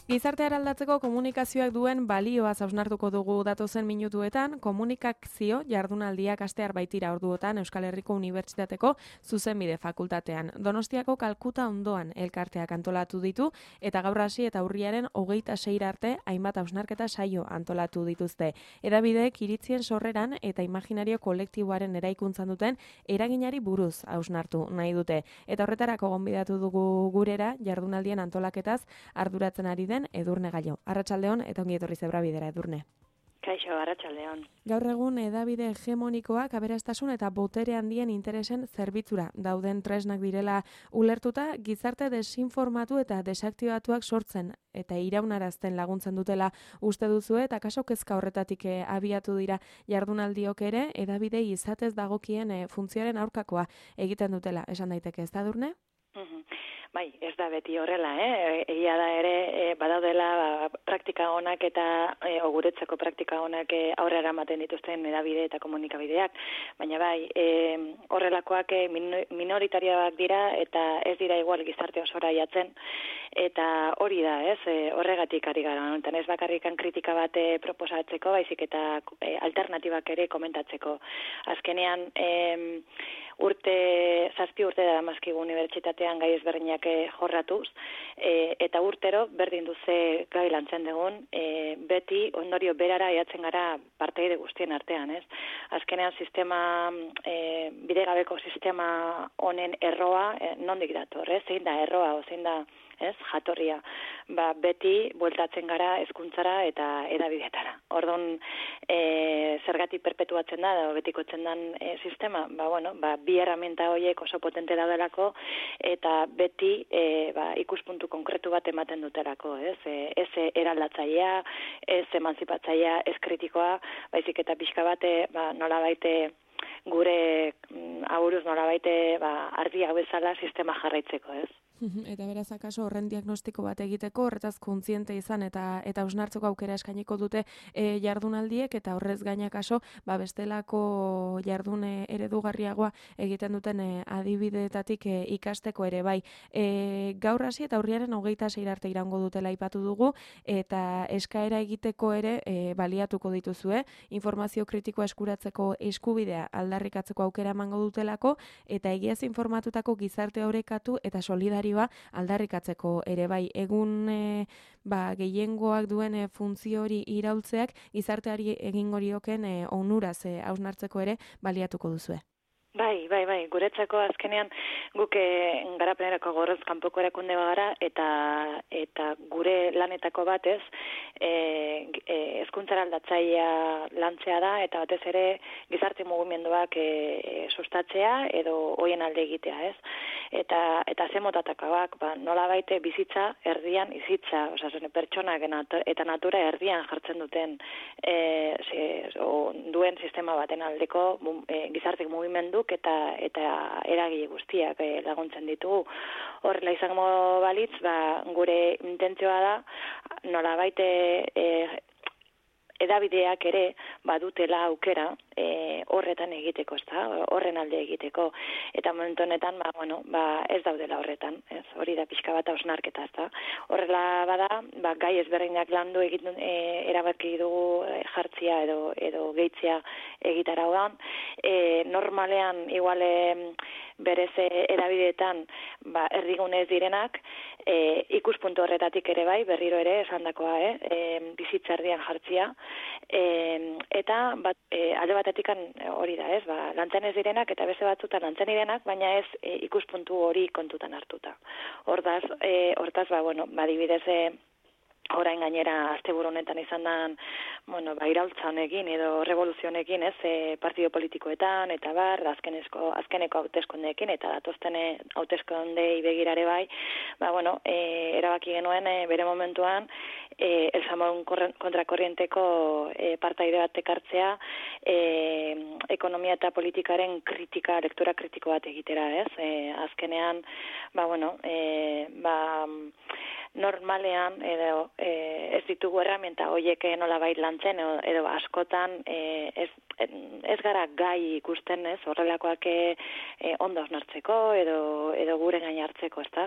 Gizartea eraldatzeko komunikazioak duen balioaz hausnartuko dugu datozen minutuetan, komunikazio jardunaldiak astear baitira orduotan Euskal Herriko Unibertsitateko Zuzenbide Fakultatean. Donostiako Kalkuta ondoan elkarteak antolatu ditu eta gaur hasi eta urriaren 26 arte hainbat hausnarketa saio antolatu dituzte. Hedabideek iritzien sorreran eta imaginario kolektiboaren eraikuntzan duten eraginari buruz hausnartu nahi dute. Eta horretarako gonbidatu dugu gurera jardunaldien antolaketaz arduratzen ari den Edurne Gallo. Arratsaldeon eta ongi etorri Zebrabidera, Edurne. Kaixo, arratsaldeon. Gaur egun hedabide hegemonikoak aberastasun eta botere handien interesen zerbitzura dauden tresnak direla ulertuta, gizarte desinformatu eta desaktibatuak sortzen eta iraunarazten laguntzen dutela uste duzue, eta kaso kezka horretatik abiatu dira jardunaldiok ere, hedabidei izatez dagokien funtzioaren aurkakoa egiten dutela, esan daiteke, ez da, Edurne? Bai, ez da beti horrela, egia da ere badaudela praktika onak eta guretzako praktika onak aurrera ematen dituzten hedabide eta komunikabideak, baina bai, horrelakoak minoritarioak dira eta ez dira igual gizarte osora jatzen, eta hori da, horregatik ari gara, honetan ez bakarrikan kritika bat proposatzeko, baizik eta alternatibak ere komentatzeko. Azkenean, zazpi urte da damazkigu unibertsitatean gai ezberdinak jorratuz, eta urtero berdin duze gai lantzen dugun, beti ondorio berara jatzen gara parteide guztien artean, ez? Azkenean sistema, bidegabeko sistema honen erroa, nondik dator, ez? Zein da erroa, zein da, ez, jatorria, beti bueltatzen gara hezkuntzara eta hedabideetara. Orduan, zergatik perpetuatzen da, betikotzen den sistema, bi erraminta horiek oso potente daudelako, eta beti ikuspuntu konkretu bat ematen dutelako, ez? Ez eraldatzailea, ez emanzipatzailea, ez kritikoa, baizik eta pixka bat, nolabait gure aburuz nolabait ardi hau bezala sistema jarraitzeko, ez? Eta beraz, akaso horren diagnostiko bat egiteko, horretaz kontziente izan eta hausnartzeko aukera eskainiko dute jardunaldiek, eta horrez gaina kaso, bestelako jardun eredugarriagoa egiten duten adibideetatik ikasteko ere bai. Gaur hasi eta urriaren 26 arte iraungo dutela aipatu dugu, eta eskaera egiteko ere baliatuko dituzue, informazio kritikoa eskuratzeko eskubidea aldarrikatzeko aukera emango dutelako, eta egiaz informatutako gizarte orekatu eta solidario aldarrikatzeko ere bai. Egun gehiengoak duen funtzio hori iraultzeak gizarteari egingo lioken onuraz hausnartzeko ere baliatuko duzue. Bai, guretzako azkenean guk garapenerako gorroz kanpoko erakunde gara eta gure lanetako batez hezkuntzara aldatzailea lantzea da, eta batez ere gizarte mugimenduak sustatzea edo hoien alde egitea, ez? Eta ze motatakoak, nolabait bizitza erdian izitza, pertsonak eta natura erdian jartzen duten duen sistema baten aldeko gizarte mugimenduk eta eragile guztiak laguntzen ditugu. Horrela izango balitz, gure intentzioa da nolabait hedabideak ere badutela aukera horretan egiteko, ezta? Horren alde egiteko. Eta momentu honetan, ez daudela horretan, ez? Hori da pixka bat hausnarketa, ezta? Horrela bada, gai ezberdinak landu egiten erabaki dugu jartzia edo gehitzia egitarauan. Normalean, igual berez hedabideetan erdigune ez direnak, ikuspuntu horretatik ere bai, berriro ere esandakoa, bizitza erdian jartzia, eta alde batetik hori da, ez? Lantzen ez direnak eta beste batzutan lantzen direnak, baina ez ikuspuntu hori kontutan hartuta. Hortaz, adibidez, orain gainera asteburu honetan izan den, iraultza honekin edo revoluzio honekin, ez, partido politikoetan eta azkeneko hauteskundeekin eta datozten hauteskundei begirare bai, erabaki genuen bere momentuan El Samón kontrakorrienteko partaide bat ekartzea ekonomia eta politikaren kritika, lektura kritiko bat egitera, ez? Azkenean, normalean edo ez ditugu erramienta horiek nolabait lantzen edo askotan ez ez gara gai ikusten, ez, horrelakoak ondo osnartzeko edo gure gain hartzeko, ezta?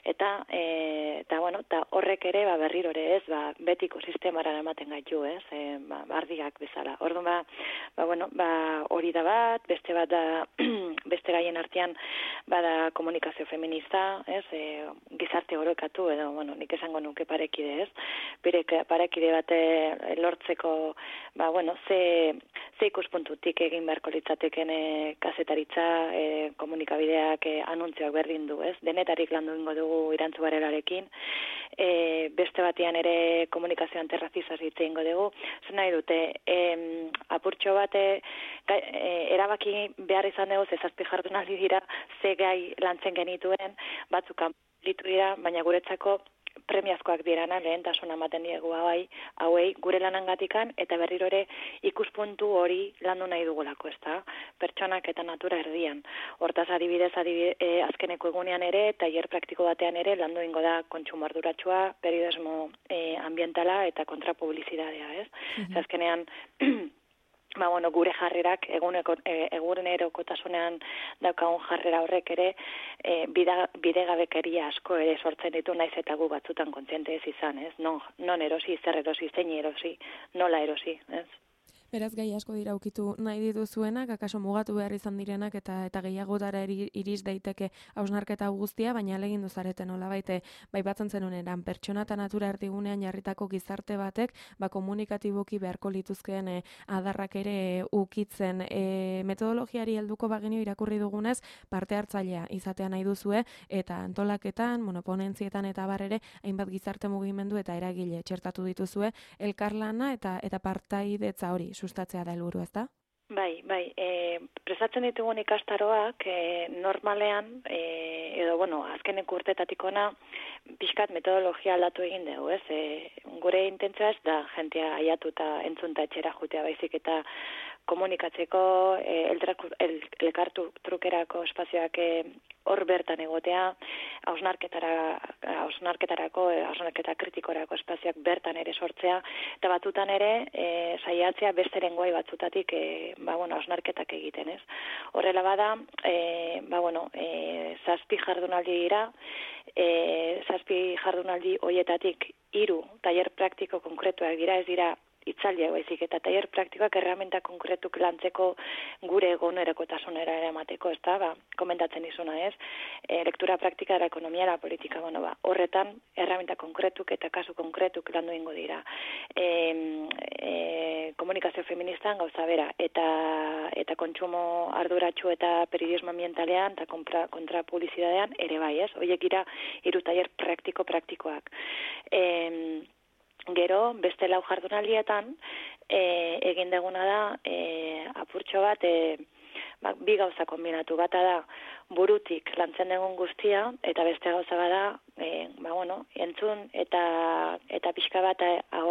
Eta bueno, ta horrek ere berriro ere, ez, betiko sistemara ematen gaitu, ez? Ardiak bezala. Orduan bueno, hori da bat, beste bat da beste gaien artean bada komunikazio feminista, ez? Gizarte oroekatu edo bueno, nik esango nuke parekide, ez? Parekide bat lortzeko bueno, ze ikuspuntutik egin beharko litzateken kazetaritza, komunikabideak anuntzioak berdin du, ez? Denetarik landu ingo dugu Irantzu Barelarekin, beste batean ere komunikazio antirrazistaz hitz egingo dugu. Zer nahi dute, apurtxo bat erabaki behar izan dugu, zazpi jardunaldi dira, ze gai lantzen genituen, batzuk kanporitu dira, baina guretzako premiazkoak dirana, lehentasuna ematen diegu hauei gure lanangatikan, eta berriro ere ikuspuntu hori landu nahi dugulako, ezta? Pertsonak eta natura erdian. Hortaz adibidez, azkeneko egunean ere, tailer praktiko batean ere, landu ingo da kontsumo arduratsua, periodismo ambientala eta kontrapublizidadea, ez? Azkenean, bueno, gure jarrerak egunerokotasunean daukagun jarrera horrek ere bidegabekeria asko ere sortzen ditu, naiz eta gu batzutan kontziente ez izan, ez? Non erosi, zer erosi, zein erosi, nola erosi, ez? Beraz, gai asko dira ukitu nahi dituzuenak, akaso mugatu behar izan direnak eta gehiagotara iris daiteke hausnarketa guztia, baina alegin duzareten nolabait bai batzen zenuneran pertsona eta natura erdigunean jarritako gizarte batek komunikatiboki beharko lituzkeen adarrak ere ukitzen. Metodologiari helduko bagenio irakurri dugunez, parte hartzailea izatea nahi duzue, eta antolaketan, ponentzietan eta bar ere, hainbat gizarte mugimendu eta eragile txertatu dituzue, elkarlana eta partaidetza hori sustatzea da helburu, ezta? Bai, prestatzen ditugun ikastaroak normalean, edo, azkeneko urtetatik ona, pixkat metodologia aldatu egin dugu, ez? Gure intentzioa ez da jentea aiatu eta entzunta etxera jutea baizik eta komunikatzeko, elkartu trukerako espazioak hor bertan egotea, hausnarketa kritikorako espazioak bertan ere sortzea, eta batzutan ere saiatzea beste lenguai batzutatik hausnarketak egiten, ez? Horrela bada, zazpi jardunaldi dira, zazpi jardunaldi hoietatik 3 tailer praktiko konkretuak dira, ez dira itzaldia baizik eta tailer praktikoak erreminta konkretuk lantzeko gure egunerokotasunera ere emateko, ezta? Komentatzen dizuna, ez? Lektura praktika da ekonomia da politika, horretan erreminta konkretuk eta kasu konkretuk landu ingo dira. Komunikazio feministan gauza bera eta kontsumo arduratsu eta periodismo ambientalean eta kontrapublizidadean ere bai, ez? Horiek dira 3 tailer praktikoak. Gero, beste 4 jardunaldietan, egin deguna da, apurtxo bat, 2 gauza kombinatu. Bata da, burutik lantzen dugun guztia, eta beste gauza bada, entzun eta pixka bat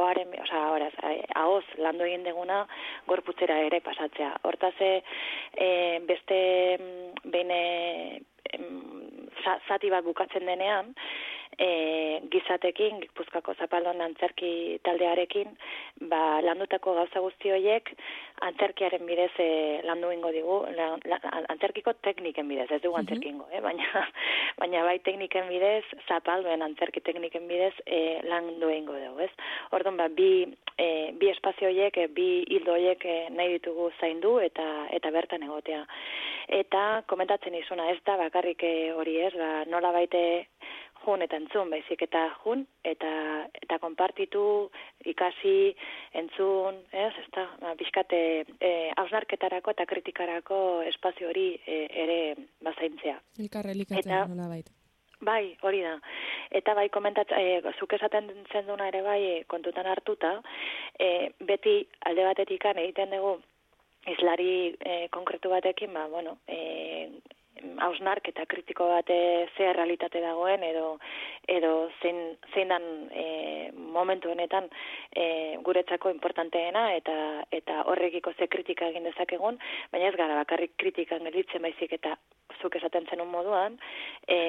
ahoz landu egin deguna gorputzera ere pasatzea. Hortaz, beste behin zati bat bukatzen denean, gizatekin, Gipuzkoako Zapaldon antzerki taldearekin, landutako gauza guzti horiek antzerkiaren bidez landu ingo digu, antzerkiko tekniken bidez, ez dugu antzerkingo, baina bai tekniken bidez, Zapaldoen antzerki tekniken bidez landu ingo dugu, ez? Orduan, bi espazio horiek, bi hildo horiek nahi ditugu zaindu eta bertan egotea. Eta komentatzen izuna, ez da bakarrik hori, ez, nola baite jun eta entzun, baizik eta jun eta konpartitu, ikasi, entzun, ez da, bizkate hausnarketarako eta kritikarako espazio hori ere bazaintzea. Elkarrelikatzea nola baita. Bai, hori da. Eta bai zuk esaten zenduna ere bai kontutan hartuta, beti alde batetik egiten dugu islari konkretu batekin, hausnarketa kritiko bat ze errealitate dagoen edo zein dan momentu honetan guretzako importanteena eta horrekiko ze kritika egin dezakegun, baina ez gara bakarrik kritikan gelditzen baizik eta zuk esaten zenun moduan,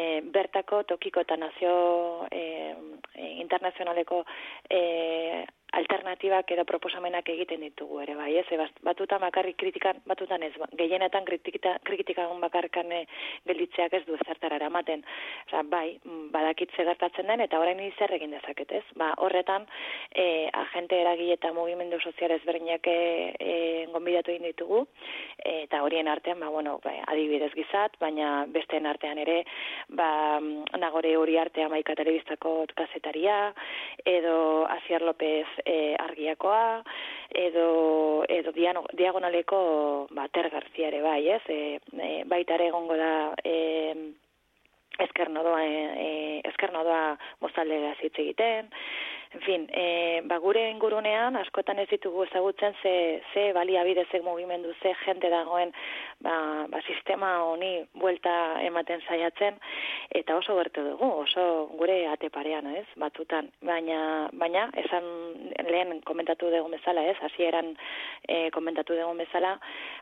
bertako tokiko eta nazio internazionaleko alternatibak edo proposamenak egiten ditugu ere, bai, ez? Batutan bakarrik kritikan, batutan ez, gehienetan kritikagun bakarrikan gelditzeak ez du zertara eramaten. Osea, bai, badakit ze gertatzen den eta orain zer egin dezaket, ez? Horretan, agente eragile eta mugimendu sozial ezberdinak gonbidatu egin ditugu, eta horien artean, adibidez gizat, baina besteen artean ere, Nagore Uriarte Amaika telebistako kazetaria, edo Asier López Argiakoa, edo Diagonaleko Ter García ere bai, ez? Baita ere egongo da Ezkernodoa mozaldea hitz egiten. En fin, gure ingurunean askotan ez ditugu ezagutzen ze baliabide, ze mugimendu, ze jente dagoen sistema honi buelta ematen saiatzen, eta oso gertu dugu, oso gure ate parean, ez, batzutan. Baina esan lehen komentatu dugu bezala, ez, hasieran komentatu dugu bezala,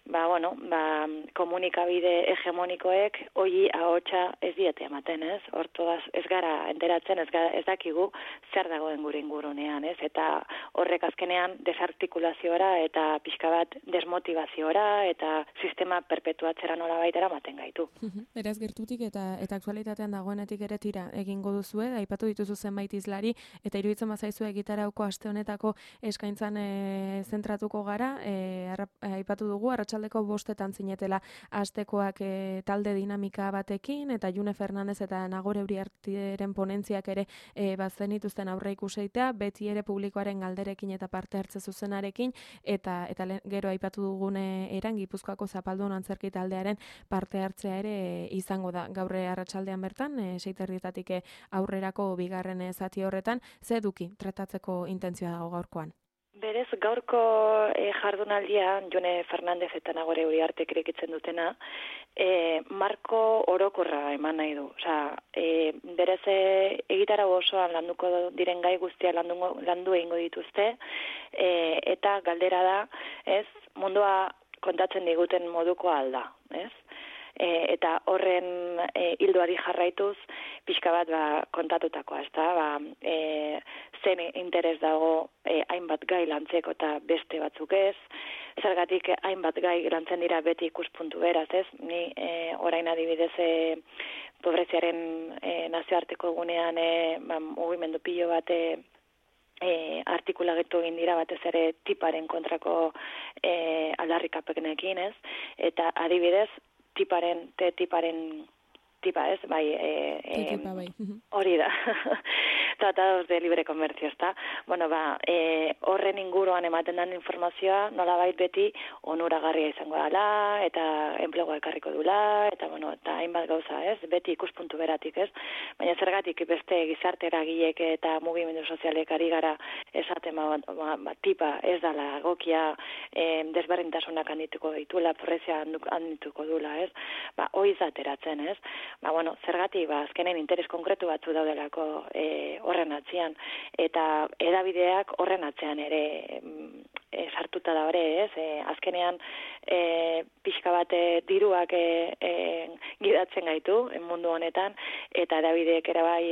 komunikabide hegemonikoek hoi ahotsa ez diete ematen, ez, hortogaz ez gara enteratzen, ez dakigu zer dagoen gure ingurunean, ez? Eta horrek azkenean desartikulaziora eta pixka bat desmotivaziora eta sistema perpetuatzera nola baitera maten gaitu. Beraz, gertutik eta aktualitatean dagoenetik ere tira egingo duzue, aipatu dituzu zenbait izlari, eta iruditzen bazaizu egitarauko aste honetako eskaintzan zentratuko gara, aipatu dugu, arratsaldeko 5 zinetela astekoak talde dinamika batekin, eta June Fernandez eta Nagore Uriarteren ponentziak ere bazenituzten aurre ikusi beti ere publikoaren galderekin eta parte hartze zuzenarekin, eta gero aipatu dugune Gipuzkoako Zapaldun antzerki taldearen parte hartzea ere izango da. Gaur arratsaldean bertan, 6:00 aurrerako bigarren zati horretan, ze eduki tratatzeko intentzioa dago gaurkoan? Berez, gaurko jardunaldia, Jone Fernandez eta Nagore Uriartek irekitzen dutena, marko orokorra eman nahi du. Osea, berez egitarau osoan landuko diren gai guztia landu egingo dituzte, eta galdera da, ez, mundua kontatzen diguten moduko alda, ez? Eta horren hildoari jarraituz pixka bat kontatutakoa, ezta? Zen interes dago hainbat gai lantzeko eta beste batzuk ez, zergatik hainbat gai lantzen dira beti ikuspuntu beraz, ez? Ni orain adibidez pobreziaren nazioarteko egunean mugimendu pilo bat artikulagetu egin dira batez ere tiparen kontrako aldarrikapenekin, ez? Eta adibidez tiparen, ez, bai, hori da, tratados de libre comercio, ezta? Horren inguruan ematen den informazioa nolabait beti onuragarria izango dela, eta enplegua ekarriko dula, eta hainbat gauza, ez? Beti ikuspuntu beratik, ez? Baina zergatik beste gizarte eragilek eta mugimendu sozialek ari gara esaten tipa ez dela egokia, desberdintasunak handituko ditula, pobrezia handituko dula, ez? Hoi zateratzen, ez? Zergatik, azkenen interes konkretu batzu daudelako horren atzean, eta edabideak horren atzean ere sartuta da hori, ez? Azkenean pixka bat diruak gidatzen gaitu mundu honetan, eta edabideek ere bai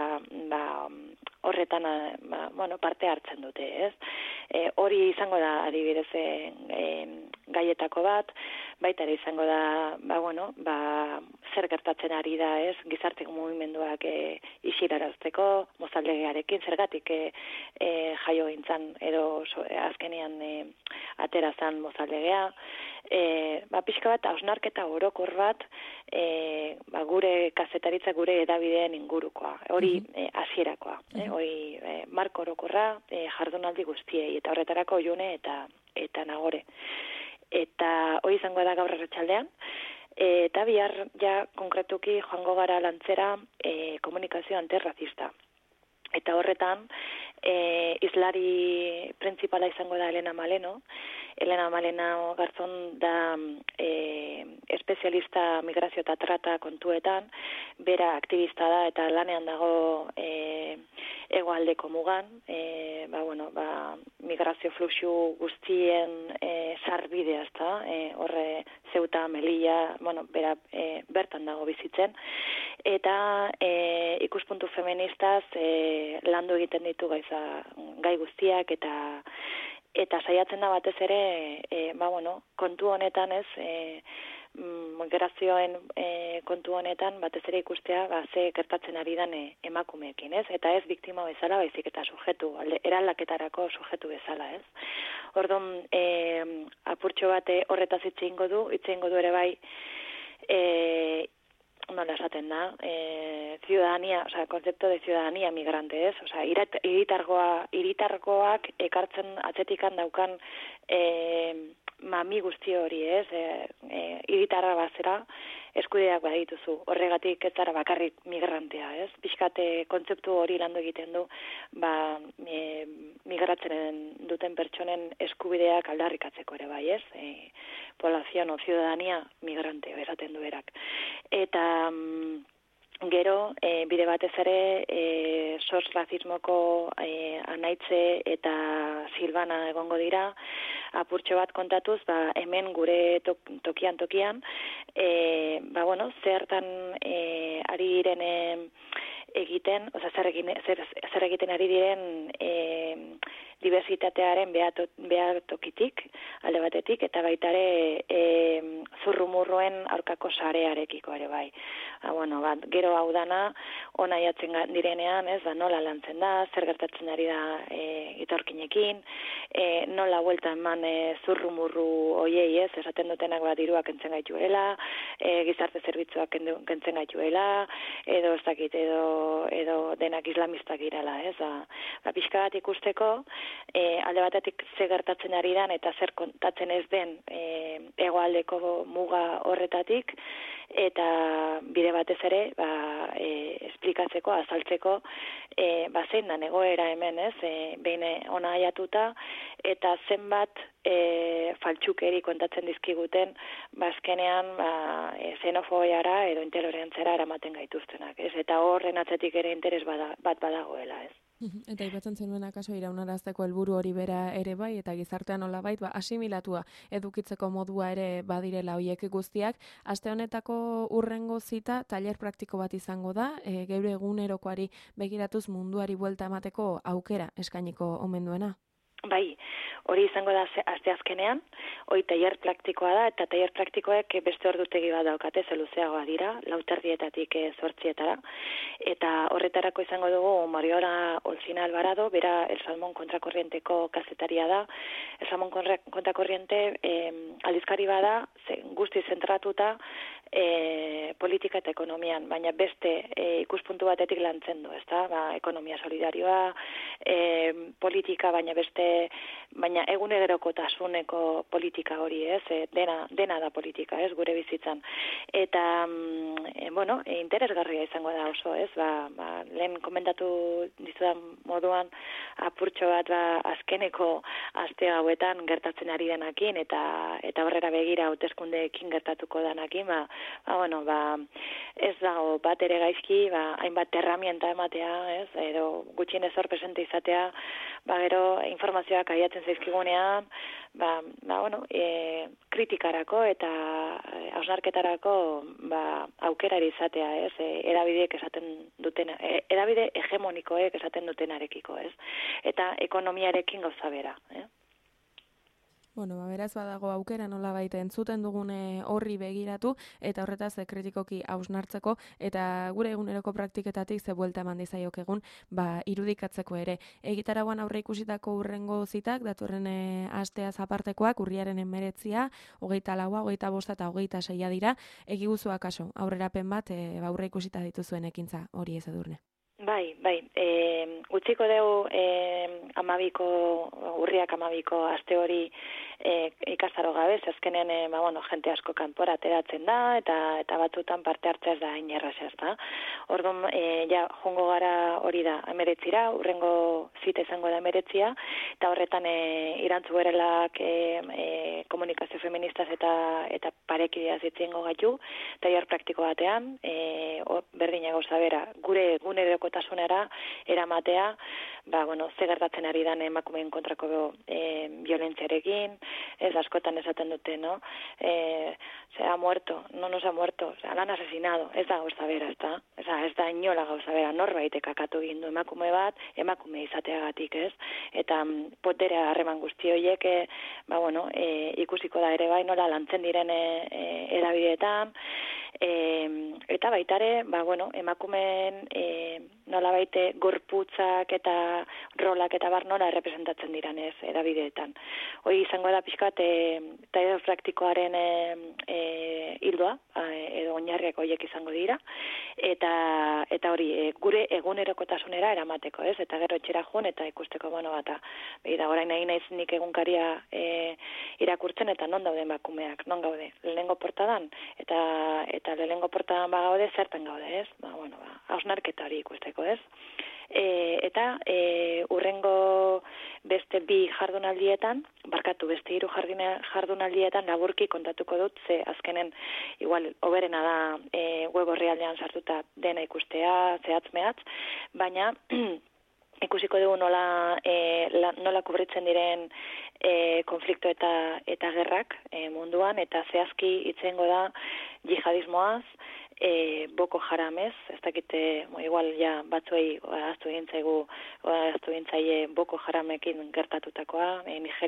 horretan parte hartzen dute, ez? Hori izango da adibidez gaietako bat, baita ere izango da, zer gertatzen ari da, ez? Gizarte mugimenduak isirarazteko, mozaldegiarekin, zergatik jaio gintzan, edo azkenian aterazan mozaldegea, pixka bat hausnarketa orokor bat gure kazetaritza, gure edabideen ingurukoa, hori hasierakoa, hori marko orokorra jardunaldi guztiei, eta horretarako June eta Nagore. Eta hori izango da gaur arratsaldean, eta bihar ja konkretuki joango gara lantzera komunikazio antirrazista. Eta horretan, izlari printzipala izango da Elena Maleno. Elena Malena Garzón da espezialista migrazio eta trata kontuetan, bera aktivista da eta lanean dago hegoaldeko mugan, migrazio fluxu guztien sarbidea, ezta? Horre Ceuta, Melilla, bera bertan dago bizitzen, eta ikuspuntu feministaz landu egiten ditu gai guztiak eta saiatzen da batez ere kontu honetan migrazioen kontu honetan batez ere ikustea ze gertatzen ari den emakumeekin, ez? Eta ez biktima bezala, baizik eta sujetu, eraldaketarako sujetu bezala, ez? Orduan, apurtxo bat horretaz hitz egingo du ere bai, nola esaten da, ciudadanía, o sea, concepto de ciudadanía migrante, ez? O sea, hiritargoak ekartzen atzetikan daukan mami guzti hori, ez? Hiritarra bazera eskubideak badituzu. Horregatik ez zara bakarrik migrantea, ez? Pixkate kontzeptu hori landu egiten du, migratzen duten pertsonen eskubideak aldarrikatzeko ere bai, ez? Población o ciudadanía migrante, esaten du berak. Eta gero, bide batez ere, sos razismoko Anaitze eta Silvana egongo dira, apurtxo bat kontatuz, hemen gure tokian, zertan ari diren egiten, zer egiten ari diren diversitatearen behatokitik, alde batetik, eta baita ere zurrumurruen aurkako sarearekiko ere bai. Gero hau dana, ona jatzen direnean, ez, nola lantzen da, zer gertatzen ari da etorkinekin, nola buelta eman zurrumurru oiei, ez, esaten dutenak diruak kentzen gaituela, gizarte zerbitzuak kentzen gaituela, edo ez dakit, edo denak islamistak irala, ez, pixka bat ikusteko, alde batetik ze gertatzen ari dan eta zer kontatzen ez den hegoaldeko muga horretatik, eta bide batez ere esplikatzeko, azaltzeko zein dan egoera hemen, ez, behin ona aiatuta, eta zenbat faltsukeri kontatzen dizkiguten azkenean xenofobiara edo intolerantzara eramaten gaituztenak, ez, eta horren atzetik ere interes bat badagoela, ez. Eta aipatzen zenuen akaso iraunarazteko helburu hori bera ere bai, eta gizartean nolabait asimilatua edukitzeko modua ere badirela hoiek guztiak. Aste honetako hurrengo zita tailer praktiko bat izango da, geure egunerokoari begiratuz munduari buelta emateko aukera eskainiko omen duena. Bai, hori izango da asteazkenean, hori tailer praktikoa da, eta tailer praktikoek beste ordutegi bat daukate, luzeagoa dira, 4:00 8:00, eta horretarako izango dugu Mariola Olcina Alvarado, bera El Salmón kontrakorrienteko kazetaria da. El Salmón kontrakorriente aldizkari bada, guzti zentratuta politika eta ekonomian, baina beste ikuspuntu batetik lantzen du, ezta? Ekonomia solidarioa, politika, baina egunerokotasuneko politika hori, ez? Dena da politika, ez? Gure bizitzan. Eta, interesgarria izango da oso, ez? Lehen komentatu dizudan moduan, apurtxo bat azkeneko aste hauetan gertatzen ari denakin, eta horrera begira hauteskundeekin gertatuko denakin, ez dago bat ere gaizki, hainbat herramienta ematea, ez? Edo gutxienez hor presente izatea, gero informazioak aiatzen zaizkigunean, kritikarako eta hausnarketarako aukerari izatea, ez? Erabideek esaten dutena, erabide hegemonikoek esaten dutenarekiko, ez? Eta ekonomiarekin gauza bera, Beraz badago aukera nolabait entzuten dugune horri begiratu eta horretaz kritikoki hausnartzeko eta gure eguneroko praktiketatik ze buelta eman dizaiok egun irudikatzeko ere. Egitaragoan aurre ikusitako hurrengo zitak, datorren asteaz apartekoak, urriaren 19, 24, 25 eta 26 dira, egiguzu akaso aurrerapen bat aurre ikusita dituzuen ekintza hori ez Edurne. Bai, utziko deu urriak 12 aste hori ikastaro gabe, azkenen jente asko kanpora ateratzen da, eta batutan parte hartzea ez da hain erraza, ezta. Orduan, jongo gara hori da 19, urrengo zita izango da 19, eta horretan irantzu berelak komunikazio feministaz eta parekideaz itzengo gaitu, tailer praktiko batean, berdina gauza bera, gure egunerokotasunera eramatea, ze gertatzen ari dan emakumeen kontrako violentziarekin, ez askotan esaten dute, no? Se ha muerto, no nos ha muerto, la han asesinado, ez da gauza bera, ez da inola gauza bera, norbaitek akatu egin du emakume bat, emakume izateagatik, ez? Eta potere harreman guzti horiek, ikusiko da ere bai nola lantzen diren erabideetan, eta baitare, emakumeen nola baite gorputzak eta rolak eta bar nola errepresentatzen diran ez erabideetan. Hoi izango da pixkat tailer praktikoaren hildoa, edo oinarriak horiek izango dira, eta hori, gure egunerokotasunera eramateko, ez? Eta gero etxera joan eta ikusteko, orain nahi naiz nik egunkaria irakurtzen eta non daude emakumeak, non gaude, lehenengo portadan, eta lehenengo portadan gaude, zertan gaude, ez? Hausnarketa hori ikusteko, ez? Eta urrengo beste bi jardunaldietan, beste 3 jardunaldietan laburki kontatuko dut, ze azkenen igual oberena da web orrialdean sartuta dena ikustea, zehatz-mehatz, baina ikusiko dugu nola kubritzen diren konflikto eta gerrak munduan, eta zehazki itzengo da jihadismoaz, Boko Haramez, ez dakite, igual ja batzuei ahaztu egin zaie Boko Haramekin gertatutakoa,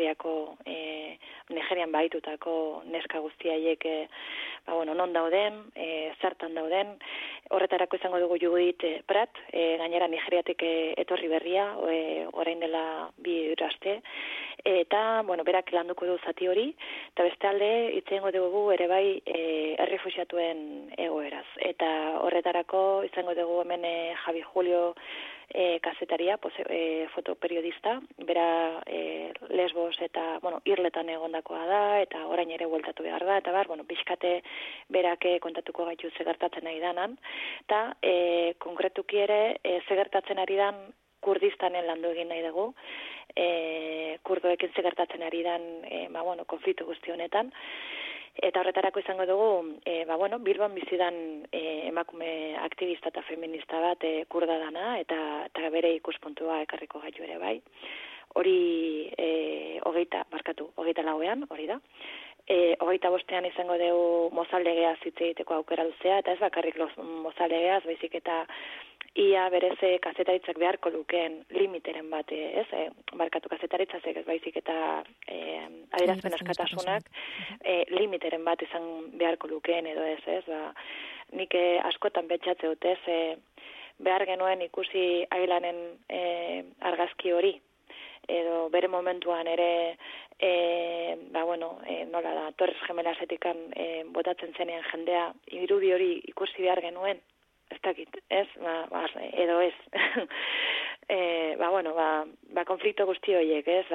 Nigerian baitutako neska guztiaiek non dauden, zertan dauden, horretarako izango dugu Judith Prat, gainera Nigeriatik etorri berria, orain dela 2 aste, eta, berak landuko du zati hori, eta beste alde, itzengo dugu ere bai errefuxiatuen egoeraz. Eta horretarako izango dugu hemen Javi Julio kazetaria, fotoperiodista, bera Lesbos eta, Irletan egondakoa da, eta orain ere bueltatu behar da, eta pixkate berak kontatuko gaitu zegertatzen ari danan, eta konkretuki ere zegertatzen ari dan Kurdistanen landu egin nahi dugu, kurdoekin zegertatzen ari dan konflikto guzti honetan, eta horretarako izango dugu, Bilbon bizidan emakume aktivista eta feminista bat kurda dana, eta bere ikuspuntua ekarriko gaitu ere bai. Hori 24ean, hori da. 25ean izango dugu mozaldegea hitz egiteko aukera luzea, eta ez bakarrik mozaldegeaz, baizik eta ia berez kazetaritzak beharko lukeen limiteren bat, ez? Kazetaritzak ez baizik eta adierazpen askatasunak limiteren bat izan beharko lukeen edo ez? Nik askotan betxatze dut, ez? Behar genuen ikusi Ailanen argazki hori, edo bere momentuan ere nola da, Torres Gemelasetikan botatzen zenean jendea, irudi hori ikusi behar genuen, ez dakit, ez? Edo ez. Konflikto guzti horiek, ez?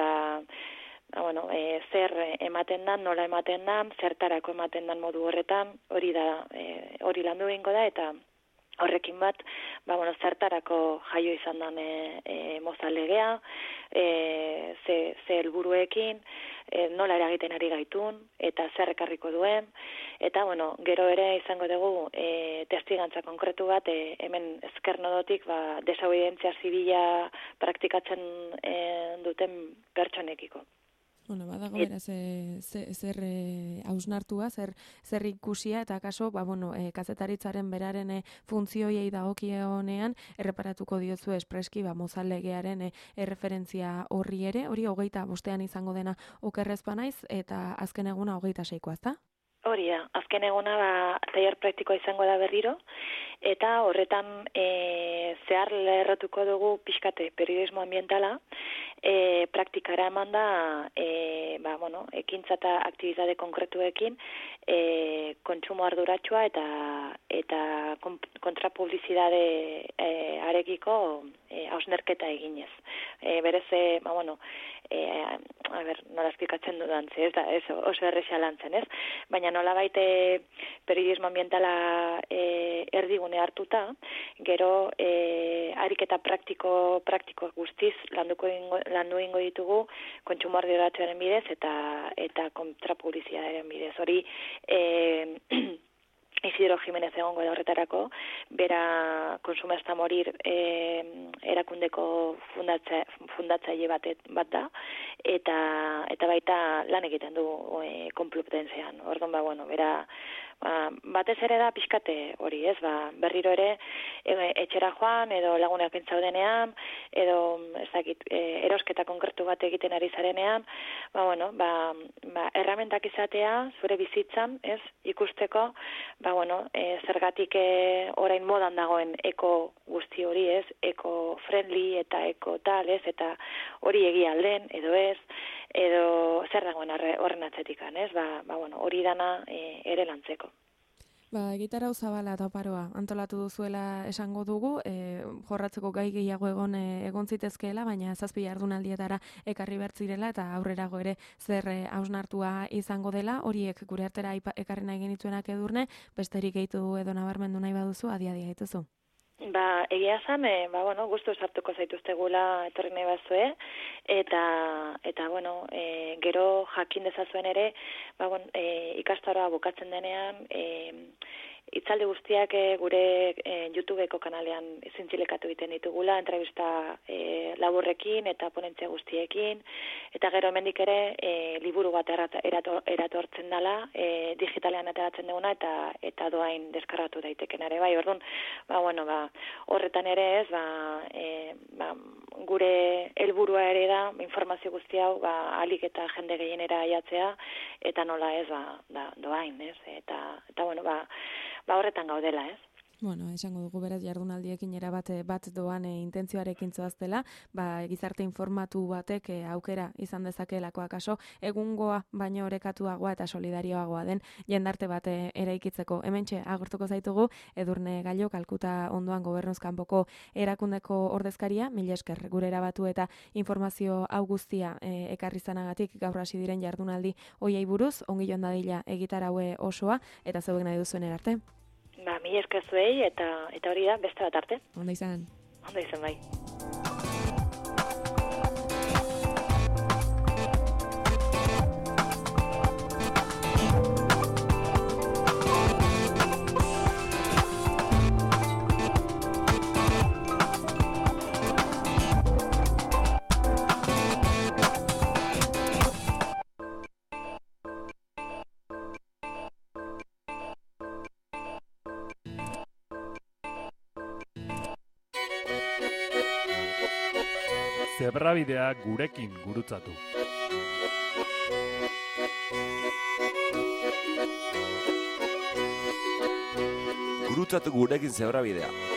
Zer ematen dan, nola ematen dan, zertarako ematen dan modu horretan, hori landu egingo da, eta horrekin bat, zertarako jaio izan dan mozaldegea, ze helburuekin, nola eragiten ari gaitun, eta zer ekarriko duen, eta, gero ere izango dugu testigantza konkretu bat, hemen ezkernodotik, desobedientzia zibila praktikatzen duten pertsonekiko. Badago beraz, zer hausnartua, zer ikusia, eta kaso, kazetaritzaren beraren funtzioiei dagokionean erreparatuko diozu espreski mozaldegearen erreferentzia horri ere, hori 25ean izango dena okerrez banaiz, eta azken eguna 26koa, ezta? Hori da, azken eguna tailer praktikoa izango da berriro, eta horretan zehar lerrotuko dugu pixkate periodismo ambientala, praktikara eman da, ekintza eta aktibitate konkretuekin, kontsumo arduratsua eta kontrapublizidade arekiko hausnerketa eginez. berez, nola esplikatzen dudan, ez da, oso erresa lantzen, ez? Baina nolabait periodismo ambientala erdigune hartuta, gero ariketa praktiko guztiz landu ingo ditugu kontsumo arduratsuaren bidez eta kontrapublizitatearen bidez. Hori Isidro Jimenez egongo da horretarako, bera Consuma hasta morir erakundeko fundatzaile bat da, eta baita lan egiten du Complutensean. Orduan, bera batez ere da pixkate hori, ez, berriro ere etxera joan, edo lagunak entzaudenean, edo, ez dakit, erosketa konkretu bat egiten ari zarenean, erramentak izatea, zure bizitzan, ez, ikusteko, zergatik orain modan dagoen eko guzti hori, ez, eko-friendly eta eko-tal, ez, eta hori egia alden, edo ez, edo zer dagoen horren atzetikan, ez, hori dana ere lantzeko. Gitarra zabala eta oparoa antolatu duzuela esango dugu, jorratzeko gai gehiago egon zitezkeela, baina 7 jardunaldietara ekarri bertzirela eta aurrerago ere zer hausnartua izango dela, horiek gure artera ekarri nahi genituenak Edurne, besterik gehitu edo nabarmendu nahi baduzu, adi gaituzu. Egia zan, guztu sartuko zaituztegula etorri nahi bazue, eta gero jakin dezazuen ere, ikastaroa bukatzen denean, itzaldi guztiak gure YouTubeko kanalean zintzilekatu egiten ditugula, entrevista laburrekin eta ponentzia guztiekin, eta gero hemendik ere liburu bat eratortzen dela, digitalean ateratzen duguna eta doain deskargatu daiteken ere bai. Orduan, horretan ere ez, gure helburua ere da informazio guzti hau alik eta jende gehienera aiatzea, eta nola ez doain, ez? Eta horretan gaudela, ez? Esango dugu beraz jardunaldiekin erabat bat doan intentzioarekin zoaztela, gizarte informatu batek aukera izan dezakeelako akaso egungoa baino orekatuagoa eta solidarioagoa den jendarte bat eraikitzeko. Hementxe agurtuko zaitugu Edurne Gallo, Kalkuta ondoan Gobernuz kanpoko erakundeko ordezkaria, mila esker gure erabatu eta informazio hau guztia ekarri zanagatik gaur hasi diren jardunaldi hoiei buruz, ongi joan dadila egitaraue osoa eta zeuek nahi duzuen arte. Mila esker zuei eta hori da beste bat arte. Ondo izan. Ondo izan bai. Zebrabidea gurekin gurutzatu. Gurutzatu gurekin zebrabidea.